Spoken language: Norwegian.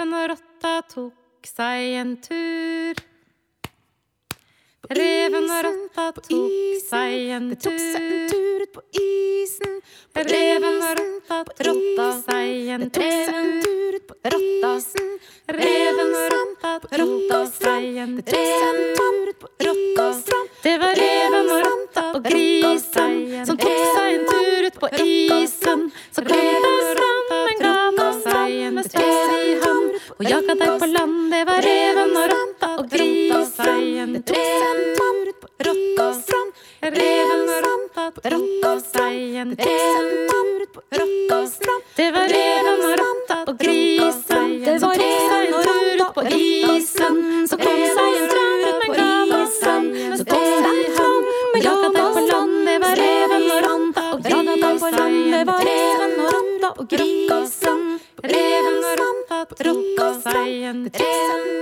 Reven og rotta tok seg en tur. Reven og rotta tok seg en tur ut på isen. Reven og rotta tok seg en tur ut på isen. Reven og rotta tok seg en tur ut på isen. Det var reven og rotta og grisen som tok seg en tur ut på isen. Så kom det stranden, ga seg en tur i havn og jaga deg på land. Det var reven og rotta og grisen en tur ut på isen. Reven og rotta tok seg en tur ut på isen. Det var reven og rotta og grisen som tok seg en tur ut på isen. Så kom seg en tur ut med isen. Så kom de i havn og jaga deg på land. Det var reven og rotta og grisen. Det var reven og rotta og grisen. Reven og rotta tok seg en tur